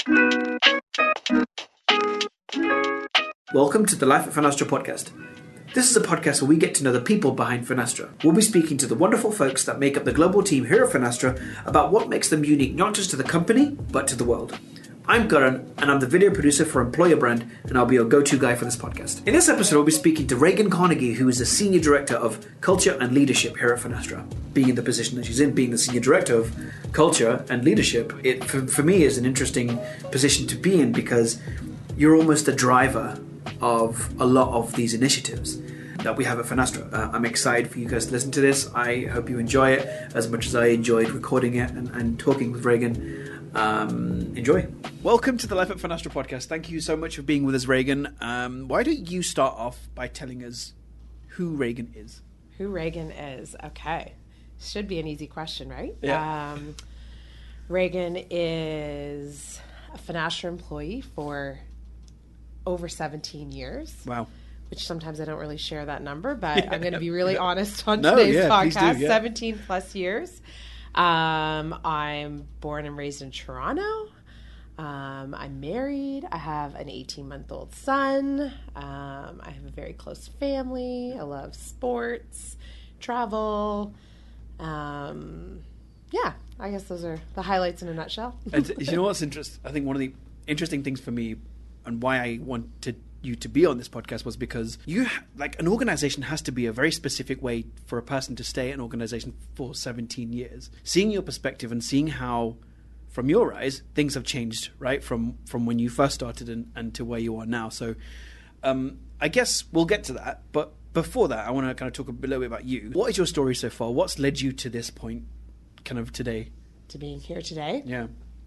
Welcome to the Life at Finastra podcast. This is a podcast where we get to know the people behind Finastra. We'll be speaking to the wonderful folks that make up the global team here at Finastra about what makes them unique not just to the company, but to the world. I'm Karan, and I'm the video producer for Employer Brand, and I'll be your go-to guy for this podcast. In this episode, we'll be speaking to Reagan Carnegie, who is the Senior Director of Culture and Leadership here at Finastra. Being in the position that she's in, being the Senior Director of Culture and Leadership, it for me is an interesting position to be in because you're almost a driver of a lot of these initiatives that we have at Finastra. I'm excited for you guys to listen to this. I hope you enjoy it as much as I enjoyed recording it and talking with Reagan. Enjoy. Welcome to the Life at Finastra podcast. Thank you so much for being with us, Reagan. Why don't you start off by telling us who Reagan is? Who Reagan is? Okay. Should be an easy question, right? Yeah. Reagan is a Finastra employee for over 17 years. Wow. Which sometimes I don't really share that number, but I'm going to be really honest on No, today's yeah, please podcast. do, yeah. 17 plus years. I'm born and raised in Toronto. I'm married. I have an 18-month-old son. I have a very close family. I love sports, travel. I guess those are the highlights in a nutshell. And you know what's interesting? I think one of the interesting things for me and why I wanted you to be on this podcast was because an organization has to be a very specific way for a person to stay at an organization for 17 years. Seeing your perspective and seeing how, from your eyes, things have changed, right? From when you first started and to where you are now. So I guess we'll get to that. But before that, I want to kind of talk a little bit about you. What is your story so far? What's led you to this point kind of today? To being here today? Yeah.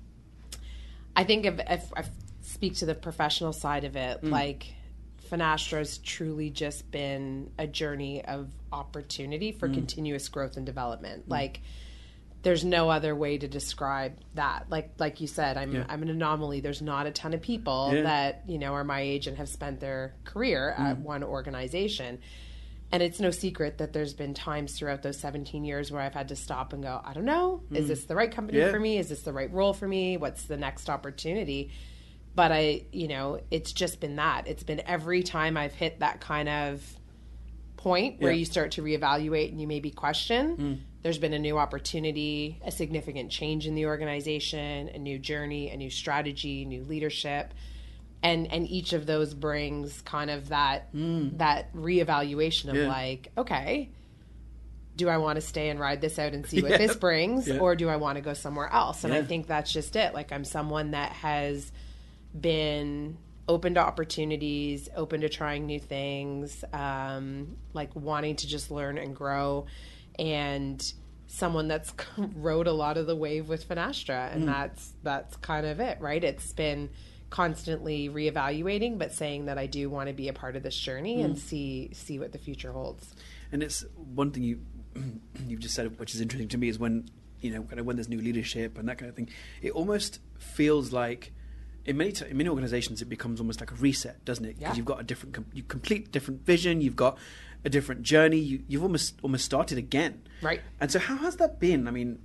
I think if I speak to the professional side of it, like Finastra has truly just been a journey of opportunity for continuous growth and development. Like there's no other way to describe that. Like you said, I'm an anomaly. There's not a ton of people that, are my age and have spent their career at one organization. And it's no secret that there's been times throughout those 17 years where I've had to stop and go, I don't know, is this the right company for me? Is this the right role for me? What's the next opportunity? But it's just been that. It's been every time I've hit that kind of point where you start to reevaluate and you maybe question, there's been a new opportunity, a significant change in the organization, a new journey, a new strategy, new leadership. And each of those brings kind of that reevaluation of okay, do I want to stay and ride this out and see what this brings, or do I want to go somewhere else? And I think that's just it. Like I'm someone that has been open to opportunities, open to trying new things, wanting to just learn and grow, and someone that's rode a lot of the wave with Finastra, and that's kind of it, right? It's been constantly reevaluating, but saying that I do want to be a part of this journey and see what the future holds. And it's one thing you've just said, which is interesting to me, is when when there's new leadership and that kind of thing, it almost feels like in many organizations it becomes almost like a reset, doesn't it? Because you've got you complete different vision, you've got a different journey, you've almost started again, right? And so how has that been? I mean,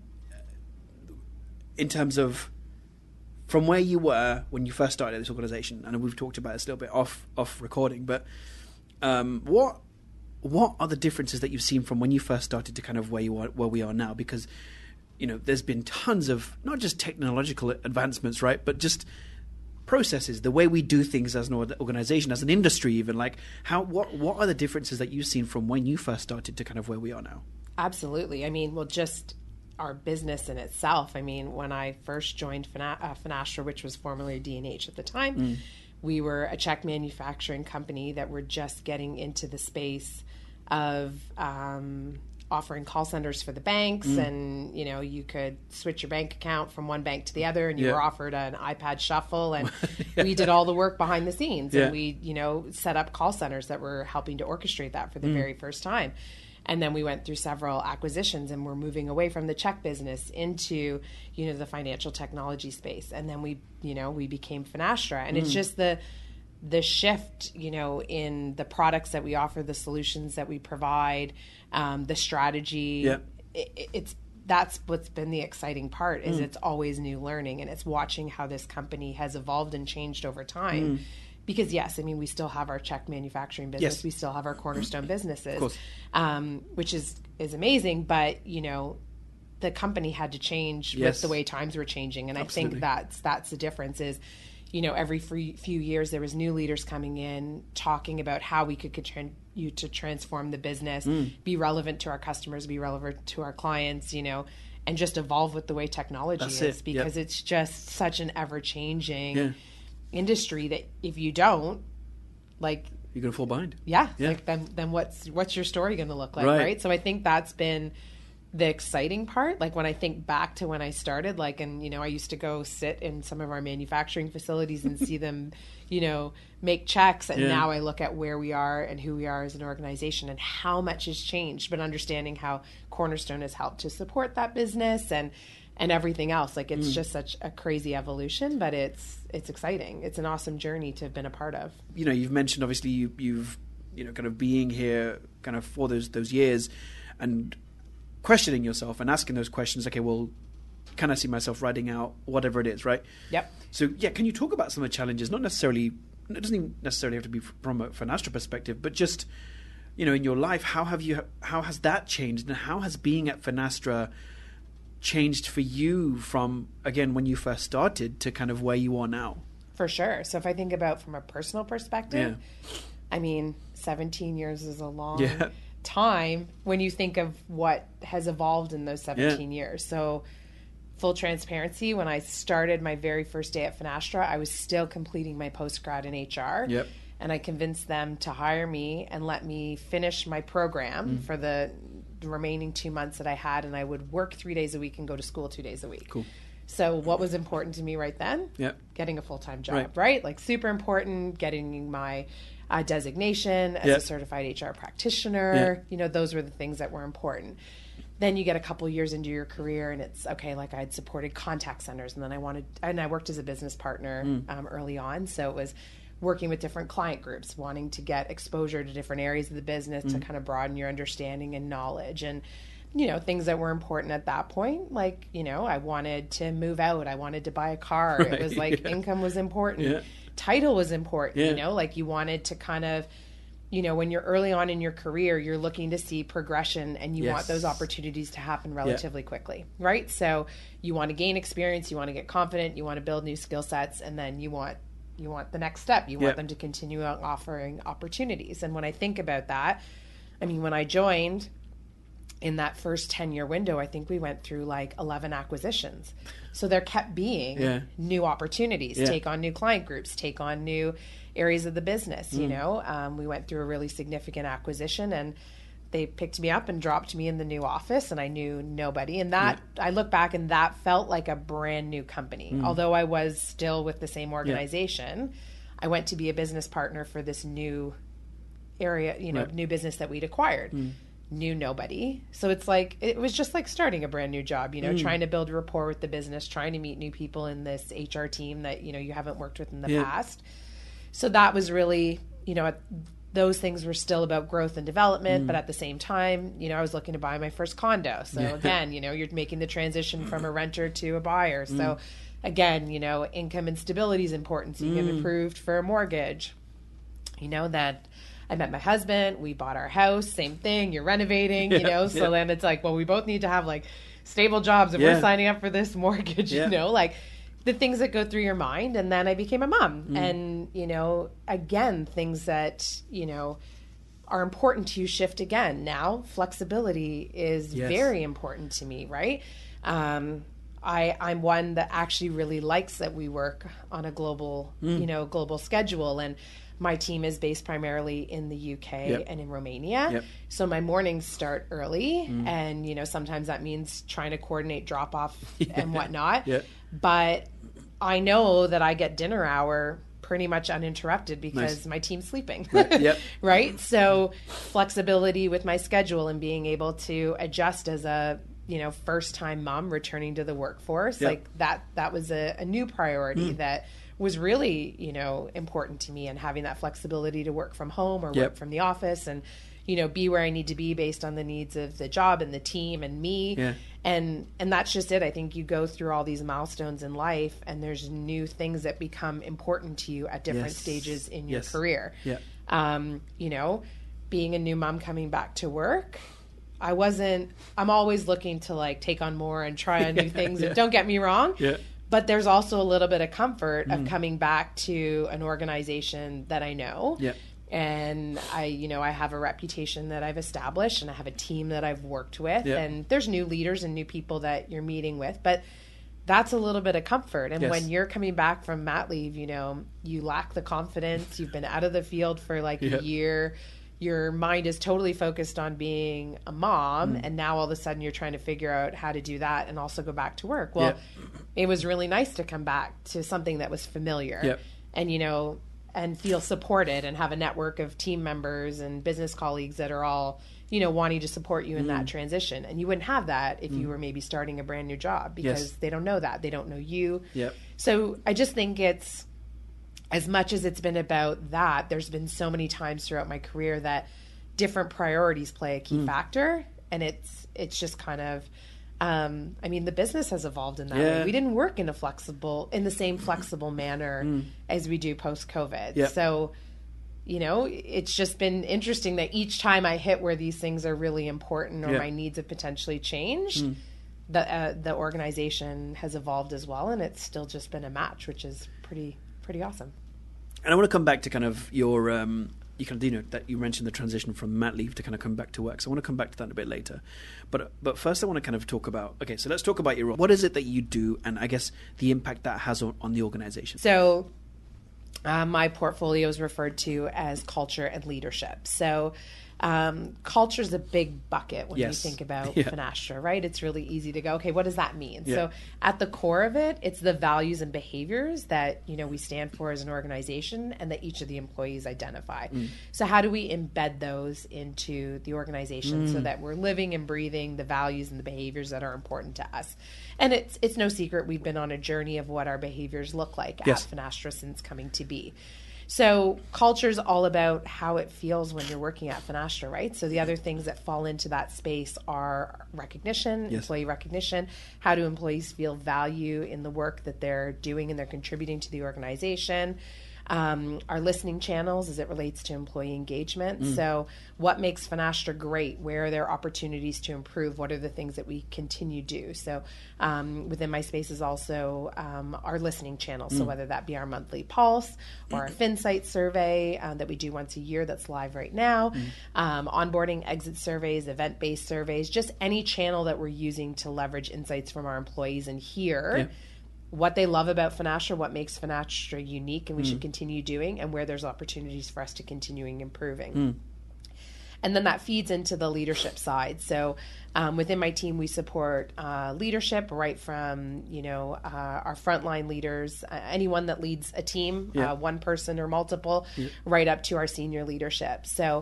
in terms of from where you were when you first started this organization, and we've talked about this a little bit off recording, but what are the differences that you've seen from when you first started to kind of where we are now? Because there's been tons of not just technological advancements, right, but just processes, the way we do things as an organization, as an industry, even what are the differences that you've seen from when you first started to kind of where we are now? Absolutely. I mean, just our business in itself. I mean, when I first joined Finastra, which was formerly D&H at the time, we were a check manufacturing company that were just getting into the space of offering call centers for the banks, and you could switch your bank account from one bank to the other, and you were offered an iPad shuffle, and we did all the work behind the scenes, and we set up call centers that were helping to orchestrate that for the very first time. And then we went through several acquisitions, and we're moving away from the check business into, the financial technology space. And then we became Finastra. And it's just the shift, in the products that we offer, the solutions that we provide, the strategy. It's that's what's been the exciting part is it's always new learning, and it's watching how this company has evolved and changed over time. Because yes, I mean, we still have our Czech manufacturing business. Yes. We still have our cornerstone businesses, Of course. which is amazing. But, you know, the company had to change Yes. with the way times were changing. And Absolutely. I think that's the difference is, you know, every few years there was new leaders coming in talking about how we could continue to transform the business, be relevant to our customers, be relevant to our clients, you know, and just evolve with the way technology That's is it. because it's just such an ever-changing Yeah. industry that if you don't, like, You're going to fall behind. yeah. Yeah. Like then what's your story going to look like, Right. right? So I think that's been the exciting part. Like when I think back to when I started, like, and you know, I used to go sit in some of our manufacturing facilities and see them, you know, make checks. And Yeah. now I look at where we are and who we are as an organization and how much has changed. But understanding how Cornerstone has helped to support that business and everything else. Like it's just such a crazy evolution, but it's exciting. It's an awesome journey to have been a part of. You know, you've mentioned obviously you've you know kind of being here kind of for those years and questioning yourself and asking those questions. Okay, well, can I see myself writing out whatever it is, right? Yep. So yeah, can you talk about some of the challenges? Not necessarily, it doesn't even necessarily have to be from a Finastra perspective, but just you know in your life, how has that changed, and how has being at Finastra changed for you from again when you first started to kind of where you are now? For sure. So if I think about from a personal perspective, I mean, 17 years is a long time when you think of what has evolved in those 17 years. So full transparency, when I started my very first day at Finastra, I was still completing my postgrad in HR. Yep. And I convinced them to hire me and let me finish my program for the remaining 2 months that I had. And I would work 3 days a week and go to school 2 days a week. Cool. So what was important to me right then? Yep. Getting a full-time job, right? Like super important, getting my designation as a certified HR practitioner. You know, those were the things that were important. Then you get a couple years into your career and it's okay. Like I had supported contact centers and then I worked as a business partner early on. So it was working with different client groups, wanting to get exposure to different areas of the business to kind of broaden your understanding and knowledge. And, you know, things that were important at that point, like, you know, I wanted to move out. I wanted to buy a car. Right. It was like income was important. Yeah. Title was important, you know, like you wanted to kind of, you know, when you're early on in your career, you're looking to see progression and you want those opportunities to happen relatively quickly, right? So you want to gain experience, you want to get confident, you want to build new skill sets, and then you want the next step. You want them to continue offering opportunities. And when I think about that, I mean, when I joined in that first 10-year window, I think we went through like 11 acquisitions. So there kept being new opportunities, take on new client groups, take on new areas of the business. You know, we went through a really significant acquisition and they picked me up and dropped me in the new office and I knew nobody. And that I look back and that felt like a brand new company. Although I was still with the same organization, I went to be a business partner for this new area, you know, new business that we'd acquired. Knew nobody. So it's like, it was just like starting a brand new job, you know, trying to build rapport with the business, trying to meet new people in this HR team that, you know, you haven't worked with in the past. So that was really, you know, those things were still about growth and development, but at the same time, you know, I was looking to buy my first condo. So again, you know, you're making the transition from a renter to a buyer. So again, you know, income and stability is important. So you get approved for a mortgage. You know, that I met my husband, we bought our house, same thing, you're renovating, you know, so then it's like, well, we both need to have like stable jobs if we're signing up for this mortgage, you know, like the things that go through your mind. And then I became a mom and, you know, again, things that, you know, are important to you shift again. Now, flexibility is very important to me, right? I'm one that actually really likes that we work on a global, you know, global schedule. And my team is based primarily in the UK and in Romania. So my mornings start early and, you know, sometimes that means trying to coordinate drop off and whatnot. But I know that I get dinner hour pretty much uninterrupted because my team's sleeping. Right? So flexibility with my schedule and being able to adjust as a, you know, first time mom returning to the workforce, like that was a new priority that was really, you know, important to me, and having that flexibility to work from home or work from the office. And, be where I need to be based on the needs of the job and the team and me. Yeah. And that's just it. I think you go through all these milestones in life, and there's new things that become important to you at different stages in your career. Yeah. Being a new mom coming back to work, I'm always looking to like take on more and try on new things. And don't get me wrong. Yeah. But there's also a little bit of comfort of coming back to an organization that I know. Yeah. And I have a reputation that I've established, and I have a team that I've worked with, and there's new leaders and new people that you're meeting with, but that's a little bit of comfort. And when you're coming back from mat leave, you lack the confidence. You've been out of the field for like a year. Your mind is totally focused on being a mom, and now all of a sudden you're trying to figure out how to do that and also go back to work. Well, it was really nice to come back to something that was familiar and feel supported and have a network of team members and business colleagues that are all, wanting to support you in that transition. And you wouldn't have that if you were maybe starting a brand new job, because they don't know that. They don't know you. Yep. So I just think it's, as much as it's been about that, there's been so many times throughout my career that different priorities play a key factor. And it's just kind of, the business has evolved in that way. We didn't work in the same flexible manner as we do post-COVID. Yep. So, it's just been interesting that each time I hit where these things are really important or my needs have potentially changed, the organization has evolved as well. And it's still just been a match, which is pretty awesome. And I want to come back to kind of your, that you mentioned the transition from mat leave to kind of come back to work. So I want to come back to that a bit later. But first I want to kind of talk about, so let's talk about your role. What is it that you do, and I guess the impact that has on the organization? So my portfolio is referred to as culture and leadership. So culture is a big bucket when you think about Finastra, right? It's really easy to go, okay, what does that mean? So at the core of it, it's the values and behaviors that, we stand for as an organization and that each of the employees identify. So how do we embed those into the organization so that we're living and breathing the values and the behaviors that are important to us? And it's no secret we've been on a journey of what our behaviors look like at Finastra since coming to be. So culture is all about how it feels when you're working at Finastra, right? So the other things that fall into that space are recognition, employee recognition. How do employees feel value in the work that they're doing and they're contributing to the organization? Our listening channels as it relates to employee engagement. So what makes Finastra great? Where are there opportunities to improve? What are the things that we continue to do? So within my space is also our listening channels. So whether that be our monthly pulse or our FinSight survey that we do once a year that's live right now, onboarding exit surveys, event-based surveys, just any channel that we're using to leverage insights from our employees and hear what they love about Finastra, what makes Finastra unique and we should continue doing, and where there's opportunities for us to continuing improving. And then that feeds into the leadership side. So within my team, we support leadership right from, our frontline leaders, anyone that leads a team, one person or multiple, right up to our senior leadership. So,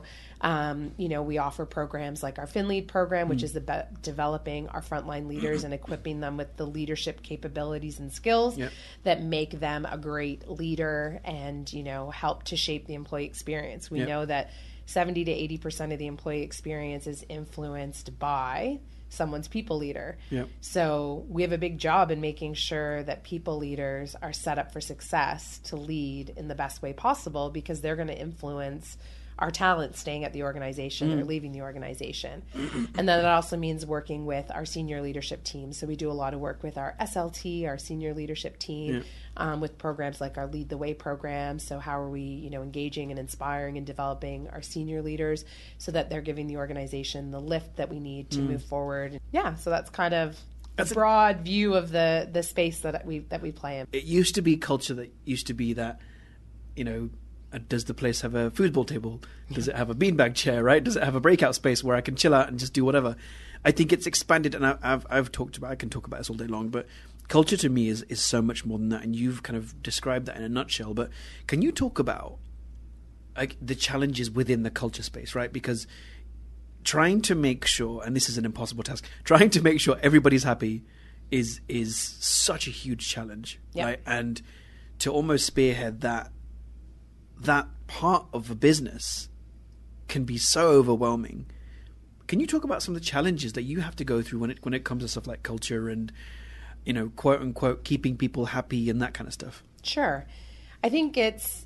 we offer programs like our FinLead program, which is about developing our frontline leaders and equipping them with the leadership capabilities and skills that make them a great leader and, help to shape the employee experience. We know that 70 to 80% of the employee experience is influenced by someone's people leader. So we have a big job in making sure that people leaders are set up for success to lead in the best way possible, because they're going to influence our talent staying at the organization or leaving the organization. And then it also means working with our senior leadership team. So we do a lot of work with our SLT, our senior leadership team, with programs like our Lead the Way program. So how are we, engaging and inspiring and developing our senior leaders so that they're giving the organization the lift that we need to move forward. So that's kind of a broad view of the space that we play in. It used to be culture that used to be that, does the place have a foosball table? Does it have a beanbag chair, right? Does it have a breakout space where I can chill out and just do whatever? I think it's expanded, and I've talked about, I can talk about this all day long, but culture to me is so much more than that, and you've kind of described that in a nutshell. But can you talk about the challenges within the culture space, right? Because trying to make sure, and this is an impossible task, trying to make sure everybody's happy is such a huge challenge, right? And to almost spearhead that part of a business can be so overwhelming. Can you talk about some of the challenges that you have to go through when it comes to stuff like culture and, quote unquote, keeping people happy and that kind of stuff? Sure. I think it's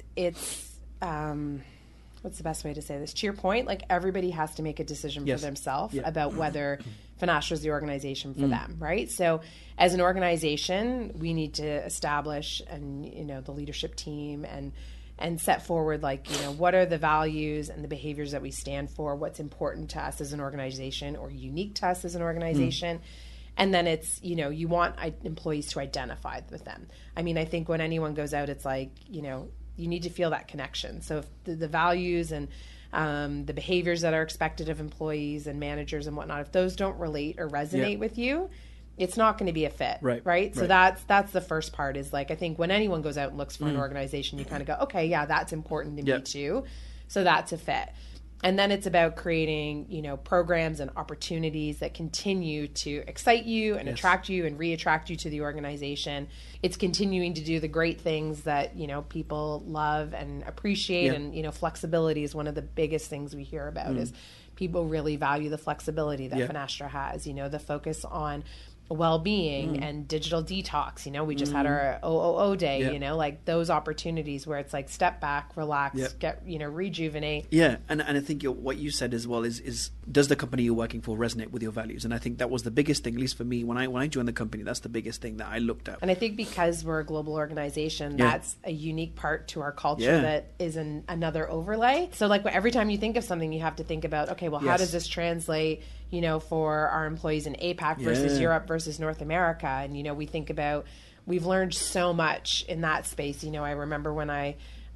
what's the best way to say this? To your point, like everybody has to make a decision for themselves about whether Finastra is the organization for them, right? So as an organization, we need to establish the leadership team and set forward what are the values and the behaviors that we stand for, what's important to us as an organization or unique to us as an organization. And then it's, you want employees to identify with them. I mean, I think when anyone goes out, it's like, you need to feel that connection. So if the values and the behaviors that are expected of employees and managers and whatnot, if those don't relate or resonate with you, it's not going to be a fit, right? So that's the first part is I think when anyone goes out and looks for an organization, you kind of go, okay, yeah, that's important to me too. So that's a fit. And then it's about creating, programs and opportunities that continue to excite you and attract you and re-attract you to the organization. It's continuing to do the great things that, people love and appreciate. And, flexibility is one of the biggest things we hear about is people really value the flexibility that Finastra has, the focus on well-being and digital detox. We just had our OOO day, those opportunities where it's step back, relax, get, rejuvenate. Yeah. And I think what you said as well is does the company you're working for resonate with your values? And I think that was the biggest thing, at least for me, when I joined the company, that's the biggest thing that I looked at. And I think because we're a global organization, that's a unique part to our culture that is another overlay. So every time you think of something, you have to think about, okay, well, how does this translate, for our employees in APAC versus Europe versus North America? And, we think about, we've learned so much in that space. I remember when I,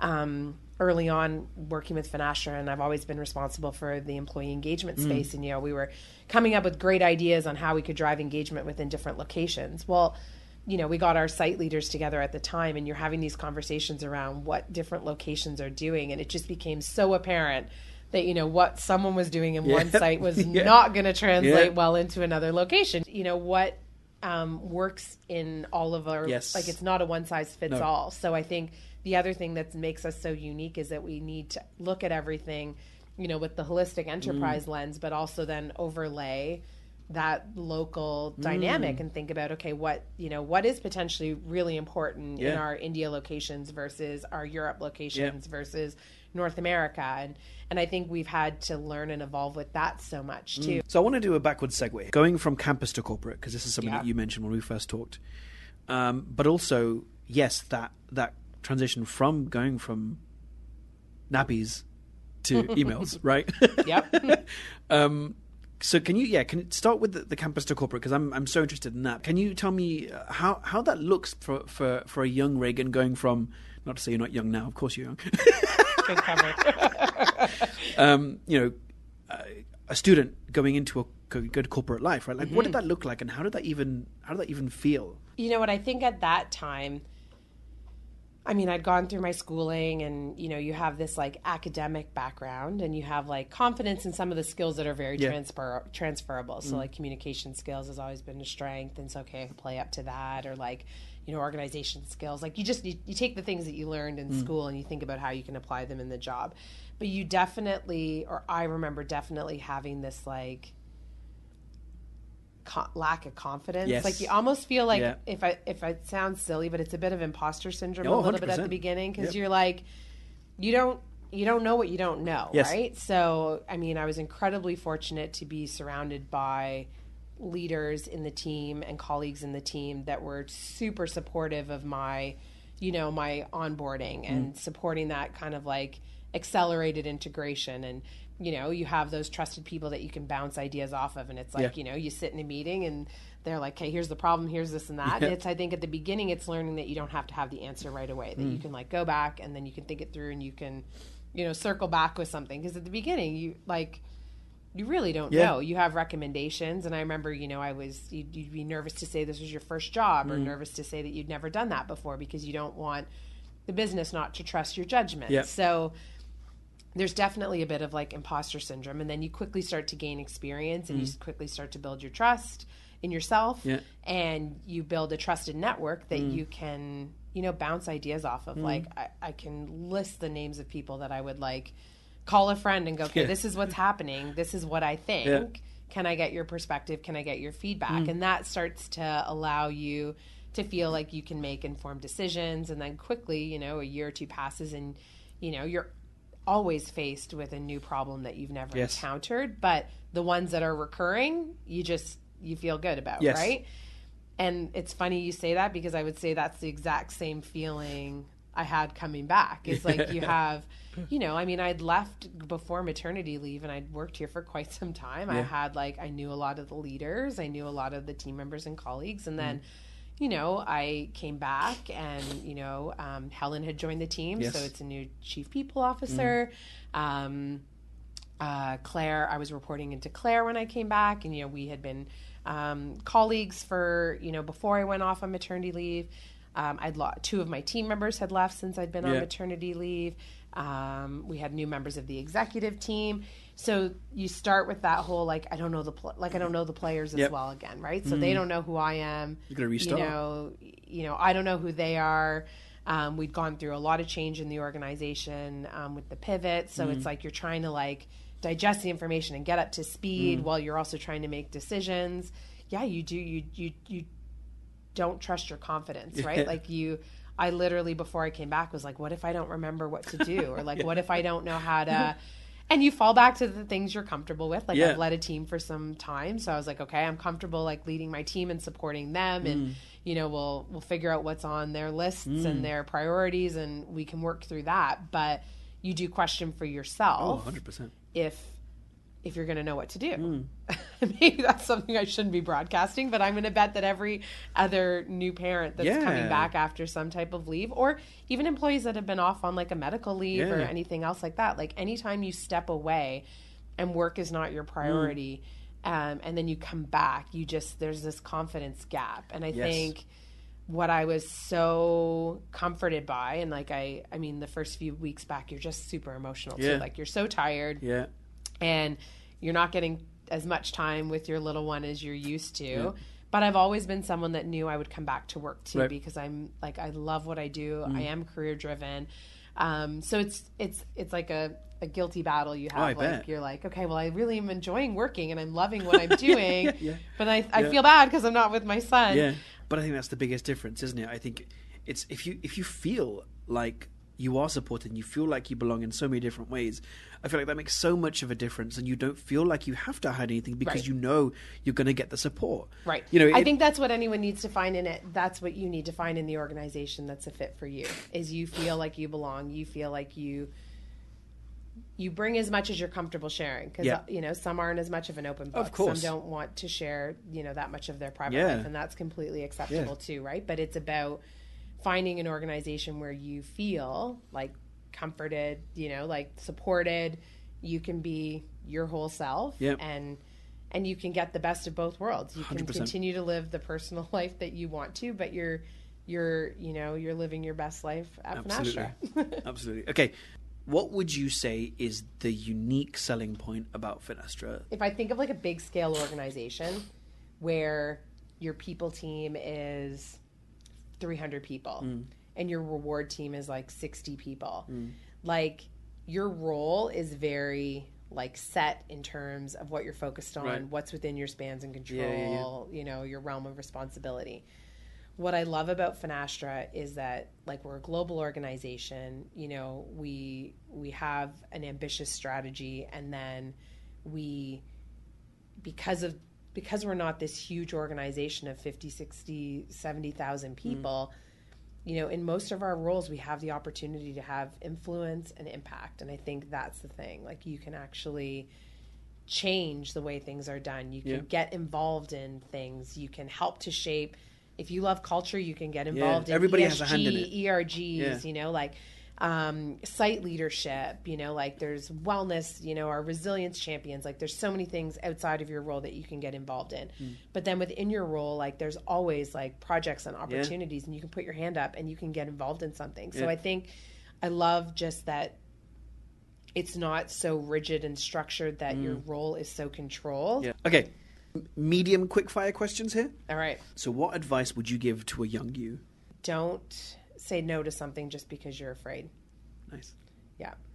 early on working with Finastra, and I've always been responsible for the employee engagement space. And, we were coming up with great ideas on how we could drive engagement within different locations. Well, we got our site leaders together at the time, and you're having these conversations around what different locations are doing. And it just became so apparent that, what someone was doing in one site was not going to translate well into another location. What works in all of our, it's not a one size fits all. So I think the other thing that makes us so unique is that we need to look at everything, with the holistic enterprise lens, but also then overlay that local dynamic and think about, okay, what is potentially really important in our India locations versus our Europe locations versus North America. And I think we've had to learn and evolve with that so much too. So I want to do a backward segue, going from campus to corporate, because this is something that you mentioned when we first talked. But also, yes, that transition from going from nappies to emails, right? Yep. So can you start with the campus to corporate, because I'm so interested in that. Can you tell me how that looks for a young Regan going from, not to say you're not young now, of course you're young. Good cover. A student going into a good corporate life, right? What did that look like, and how did that even feel? What I think at that time, I mean, I'd gone through my schooling and, you have this academic background and you have confidence in some of the skills that are very transferable. So communication skills has always been a strength. And so, okay, I can play up to that, or organization skills. You take the things that you learned in school and you think about how you can apply them in the job. But you definitely, or I remember definitely having this lack of confidence. Yes. You almost feel if it sounds silly, but it's a bit of imposter syndrome a little 100%. Bit at the beginning, because you're you don't know what you don't know, right? So I mean, I was incredibly fortunate to be surrounded by leaders in the team and colleagues in the team that were super supportive of my my onboarding and supporting that kind of accelerated integration. And you have those trusted people that you can bounce ideas off of, and it's you sit in a meeting and they're like, hey, here's the problem, here's this and that. And it's, I think at the beginning, it's learning that you don't have to have the answer right away, that you can go back and then you can think it through and you can, circle back with something. Because at the beginning, you really don't know. You have recommendations. And I remember, you'd be nervous to say this was your first job, or nervous to say that you'd never done that before, because you don't want the business not to trust your judgment. Yeah. So there's definitely a bit of imposter syndrome, and then you quickly start to gain experience and you quickly start to build your trust in yourself, and you build a trusted network that you can, bounce ideas off of. I can list the names of people that I would call a friend and go, okay, Yeah. this is what's happening. This is what I think. Yeah. Can I get your perspective? Can I get your feedback? And that starts to allow you to feel like you can make informed decisions. And then quickly, you know, a year or two passes and, you know, you're always faced with a new problem that you've never Yes. encountered. But the ones that are recurring, you feel good about, Yes. right? And it's funny you say that, because I would say that's the exact same feeling I had coming back. It's like you have, you know, I mean, I'd left before maternity leave and I'd worked here for quite some time. Yeah. I had I knew a lot of the leaders, I knew a lot of the team members and colleagues. And then, you know, I came back and, you know, Helen had joined the team. Yes. So it's a new chief people officer. Claire, I was reporting into Claire when I came back, and, you know, we had been colleagues for, you know, before I went off on maternity leave. Two of my team members had left since I'd been on maternity leave. We had new members of the executive team. So you start with that whole, I don't know the players as well again, right? So they don't know who I am. You're gonna restart. You know, I don't know who they are. We'd gone through a lot of change in the organization with the pivot. So it's like you're trying to digest the information and get up to speed while you're also trying to make decisions. Yeah, you do. You don't trust your confidence, right? I literally, before I came back, was like, what if I don't remember what to do? Or what if I don't know how to, and you fall back to the things you're comfortable with. I've led a team for some time. So I was like, okay, I'm comfortable leading my team and supporting them. And, you know, we'll figure out what's on their lists and their priorities, and we can work through that. But you do question for yourself. Oh, 100%. If you're going to know what to do. Maybe that's something I shouldn't be broadcasting, but I'm going to bet that every other new parent that's coming back after some type of leave, or even employees that have been off on a medical leave or anything else like that, anytime you step away and work is not your priority, and then you come back, there's this confidence gap. And I think what I was so comforted by, and I mean, the first few weeks back, you're just super emotional too. You're so tired. Yeah. And you're not getting as much time with your little one as you're used to. But I've always been someone that knew I would come back to work too, because I'm I love what I do. I am career driven. So it's like a guilty battle you have. I bet. You're okay, well, I really am enjoying working and I'm loving what I'm doing. But I feel bad because I'm not with my son. Yeah. But I think that's the biggest difference, isn't it? I think it's if you feel like you are supported and you feel like you belong in so many different ways, I feel like that makes so much of a difference, and you don't feel like you have to hide anything because you know you're going to get the support. Right. You know, I think that's what anyone needs to find in it. That's what you need to find in the organization that's a fit for you, is you feel like you belong. You feel like you bring as much as you're comfortable sharing, because you know, some aren't as much of an open book. Of course. Some don't want to share, you know, that much of their private life, and that's completely acceptable too, right? But it's about finding an organization where you feel comforted, you know, supported. You can be your whole self, and you can get the best of both worlds. You can 100%. continue to live the personal life that you want to, but you're living your best life at Finastra. Absolutely. Okay. What would you say is the unique selling point about Finastra? If I think of a big scale organization where your people team is 300 people and your reward team is 60 people, your role is very set in terms of what you're focused on, what's within your spans and control, you know, your realm of responsibility. What I love about Finastra is that we're a global organization. You know, we have an ambitious strategy, and then because we're not this huge organization of 50, 60, 70,000 people, you know, in most of our roles, we have the opportunity to have influence and impact. And I think that's the thing. You can actually change the way things are done. You can get involved in things. You can help to shape. If you love culture, you can get involved in everybody ESG, has a hand in it. ERGs, you know, site leadership, you know, there's wellness, you know, our resilience champions. There's so many things outside of your role that you can get involved in. But then within your role, there's always projects and opportunities, and you can put your hand up and you can get involved in something. So I think I love just that it's not so rigid and structured that your role is so controlled. Yeah. Okay. Medium quick-fire questions here. All right. So what advice would you give to a young you? Don't say no to something just because you're afraid. Nice. Yeah,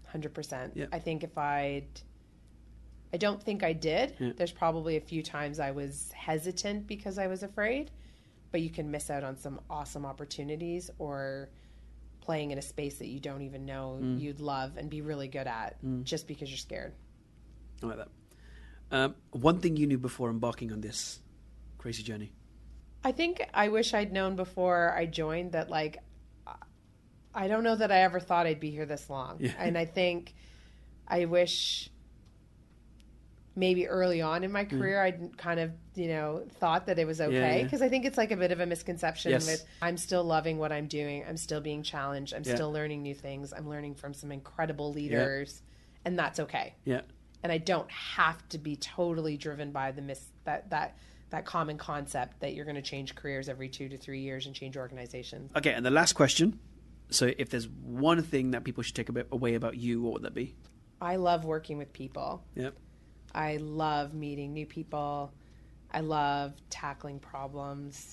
100%. Yeah. I think I don't think I did. Yeah. There's probably a few times I was hesitant because I was afraid, but you can miss out on some awesome opportunities or playing in a space that you don't even know you'd love and be really good at just because you're scared. I like that. One thing you knew before embarking on this crazy journey? I think I wish I'd known before I joined that, like, I don't know that I ever thought I'd be here this long. Yeah. And I think I wish maybe early on in my career I'd kind of, thought that it was okay. Because I think it's like a bit of a misconception with I'm still loving what I'm doing. I'm still being challenged. I'm still learning new things. I'm learning from some incredible leaders. And that's okay. Yeah. And I don't have to be totally driven by that common concept that you're going to change careers every 2 to 3 years and change organizations. Okay, and the last question. So if there's one thing that people should take a bit away about you, what would that be? I love working with people. Yep. I love meeting new people. I love tackling problems,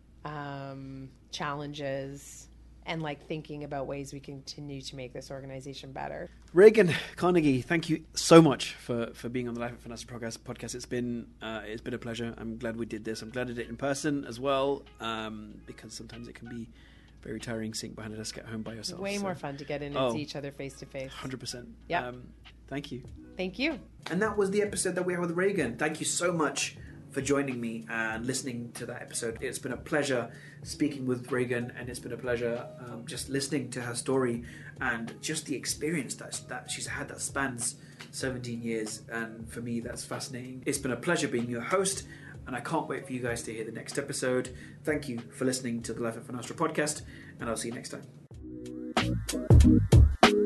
challenges, and like thinking about ways we continue to make this organization better. Reagan Carnegie, thank you so much for being on the Life at Finastra podcast. It's been a pleasure. I'm glad we did this. I'm glad I did it in person as well, because sometimes it can be very tiring sitting behind a desk at home by yourself. Way more fun to get in and see each other face to face. 100%. Yeah. Thank you. Thank you. And that was the episode that we had with Reagan. Thank you so much for joining me and listening to that episode. It's been a pleasure speaking with Reagan, and it's been a pleasure just listening to her story and just the experience that she's had that spans 17 years. And for me, that's fascinating. It's been a pleasure being your host, and I can't wait for you guys to hear the next episode. Thank you for listening to the Life at Finastra podcast, and I'll see you next time.